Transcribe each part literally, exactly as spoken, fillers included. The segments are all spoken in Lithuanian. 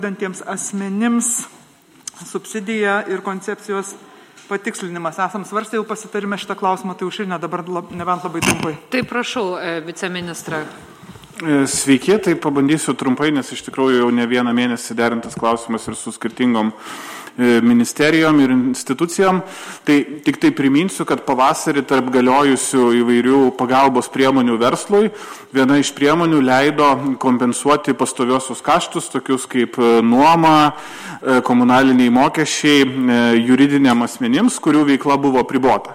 Dantiems asmenims subsidija ir koncepcijos patikslinimas. Esam svarstę jau pasitarime šitą klausimą, tai užšilnė dabar lab, nebent labai trumpai. Tai prašau, viceministra. Sveiki, tai pabandysiu trumpai, nes iš tikrųjų jau ne vieną mėnesį derintas klausimas ir su skirtingom ministerijom ir institucijom. Tai tik tai priminsiu, kad pavasarį tarp galiojusių įvairių pagalbos priemonių verslui viena iš priemonių leido kompensuoti pastoviosius kaštus, tokius kaip nuoma, komunaliniai mokesčiai juridiniam asmenims, kurių veikla buvo pribota.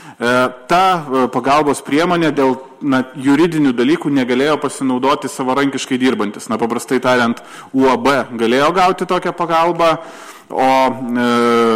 Ta pagalbos priemonė dėl na, juridinių dalykų negalėjo pasinaudoti savarankiškai dirbantis. Na, paprastai tariant, U A B galėjo gauti tokią pagalbą, o e,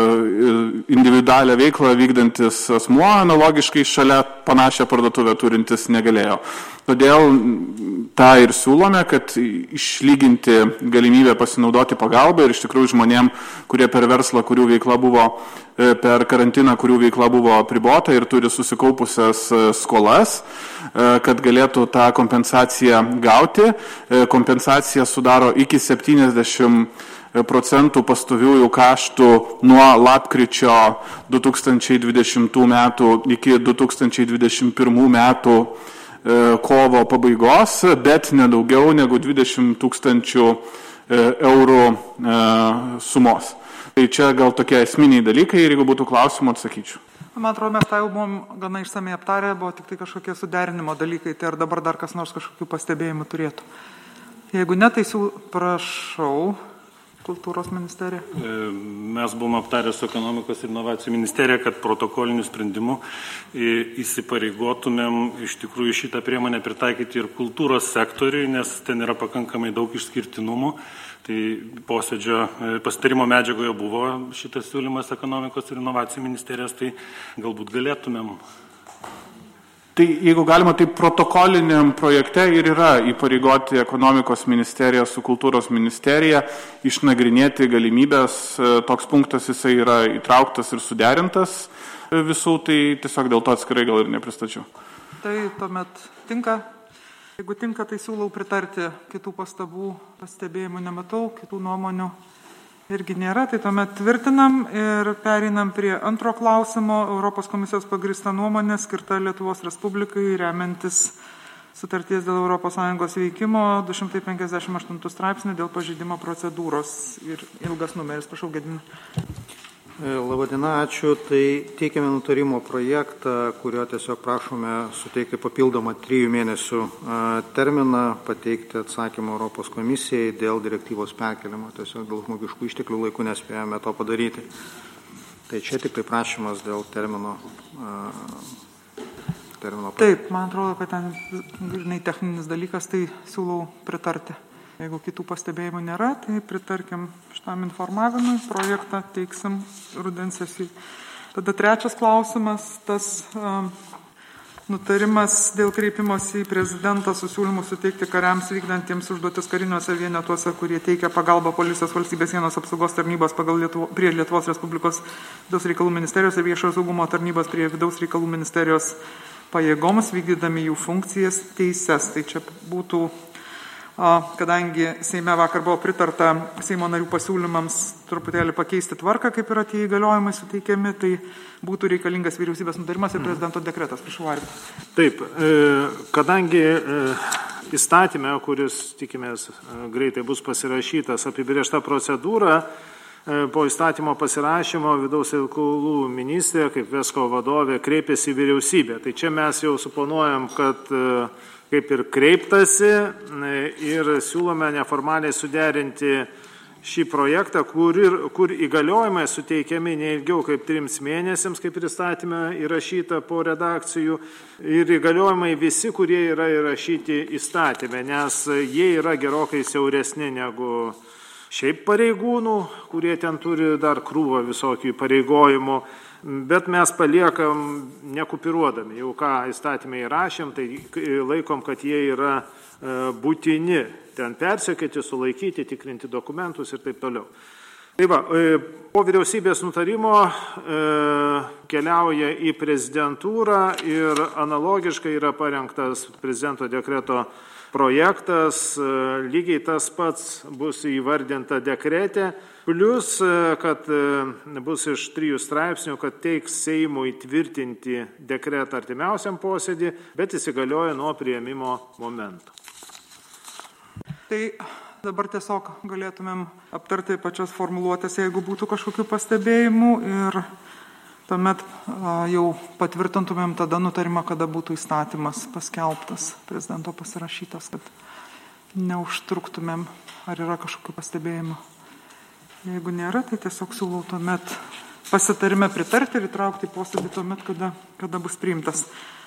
individualią veiklą vykdantis asmuo analogiškai šalia panašią parduotuvę turintis negalėjo. Todėl tą ir siūlome, kad išlyginti galimybę pasinaudoti pagalbą ir iš tikrųjų žmonėm, kurie per verslą, kurių veikla buvo per karantiną, kurių veikla buvo apribota ir turi susikaupusias skolas, kad galėtų tą kompensaciją gauti. Kompensacija sudaro iki septyniasdešimt procentų pastoviųjų kaštų nuo lapkričio du tūkstančiai dvidešimtų metų iki du tūkstančiai dvidešimt pirmų metų kovo pabaigos, bet nedaugiau negu dvidešimt tūkstančių eurų sumos. Tai čia gal tokie esminiai dalykai ir jeigu būtų klausimų, atsakyčiau. Man atrodo, mes tą jau buvom gana išsamei aptarę, buvo tik tai kažkokie suderinimo dalykai, tai ar dabar dar kas nors kažkokių pastebėjimų turėtų. Jeigu ne, tai siūlau, prašau. Kultūros ministerija. Mes buvom aptarę su ekonomikos ir inovacijų ministerija, kad protokolinių sprendimų įsipareigotumėm iš tikrųjų šitą priemonę pritaikyti ir kultūros sektoriui, nes ten yra pakankamai daug išskirtinumų. Tai posėdžio pasitarimo medžiagoje buvo šitas siūlymas ekonomikos ir inovacijų ministerijos, tai galbūt galėtumėm. Tai jeigu galima, tai protokoliniam projekte ir yra įpareigoti ekonomikos ministerija su kultūros ministerija išnagrinėti galimybės, toks punktas jisai yra įtrauktas ir suderintas visų, tai tiesiog dėl to atskirai gal ir nepristačiau. Tai tuomet tinka. Jeigu tinka, tai siūlau pritarti, kitų pastabų, pastebėjimų nematau, kitų nuomonių irgi nėra, tai tuomet tvirtinam ir pereinam prie antro klausimo. Europos komisijos pagrįsta nuomonė skirta Lietuvos Respublikai remiantis sutarties dėl Europos Sąjungos veikimo du šimtai penkiasdešimt aštuntą straipsnį dėl pažeidimo procedūros ir ilgas numeris. Prašau, Gediminas. Labadiena, ačiū. Tai teikiame nutarimo projektą, kurio tiesiog prašome suteikti papildomą trijų mėnesių terminą, pateikti atsakymą Europos komisijai dėl direktyvos perkelimo. Tiesiog dėl žmogiškų išteklių laikų nespėjome to padaryti. Tai čia tik tai prašymas dėl termino. termino Taip, man atrodo, kad ten grynai techninis dalykas, tai siūlau pritarti. Jeigu kitų pastebėjimų nėra, tai pritarkim šitam informavimui, projektą teiksim rudens sesijai. Tada trečias klausimas, tas um, nutarimas dėl kreipimosi į prezidentą su siūlymu suteikti kariams vykdantiems užduotis kariniuose vienetuose, kurie teikia pagalbą policijos valstybės sienos apsaugos tarnybos pagal Lietuvo, prie Lietuvos Respublikos vidaus reikalų ministerijos ir viešojo saugumo tarnybos prie vidaus reikalų ministerijos pajėgoms, vykdydami jų funkcijas teises. Tai čia būtų, kadangi Seime vakar buvo pritarta Seimo narių pasiūlymams truputėlį pakeisti tvarką, kaip yra tie įgaliojimai suteikiami, tai būtų reikalingas vyriausybės nutarimas ir prezidento dekretas. Prašau, Arvydas. Taip, kadangi įstatymė, kuris, tikimės, greitai bus pasirašytas, apibrėžta procedūra, po įstatymo pasirašymo vidaus reikalų ministrė, kaip Vesko vadovė, kreipėsi į vyriausybę. Tai čia mes jau suponuojam, kad kaip ir kreiptasi ir siūlome neformaliai suderinti šį projektą, kur, ir, kur įgaliojimai suteikiami ne ilgiau kaip trims mėnesiams, kaip ir įstatymė įrašyta po redakcijų, ir įgaliojimai visi, kurie yra įrašyti įstatymė, nes jie yra gerokai siauresni negu šiaip pareigūnų, kurie ten turi dar krūvą visokių pareigojimų. Bet mes paliekam nekupiruodami, jau ką įstatymai įrašėm, tai laikom, kad jie yra būtini, ten persekioti, sulaikyti, tikrinti dokumentus ir taip toliau. Tai va, po vyriausybės nutarimo keliauja į prezidentūrą ir analogiškai yra parengtas prezidento dekreto projektas, lygiai tas pats bus įvardinta dekrete, plus, kad bus iš trijų straipsnių, kad teiks Seimui tvirtinti dekretą artimiausiam posėdį, bet įsigalioja nuo priėmimo momento. Tai dabar tiesiog galėtumėm aptarti pačias formuluotės, jeigu būtų kažkokių pastebėjimų ir tuomet jau patvirtintumėm tada nutarimą, kada būtų įstatymas paskelbtas, prezidento pasirašytas, kad neužtruktumėm, ar yra kažkokių pastebėjimų. Jeigu nėra, tai tiesiog siūlau tuomet pasitarime pritarti ir įtraukti posėdį tuomet, kada, kada bus priimtas.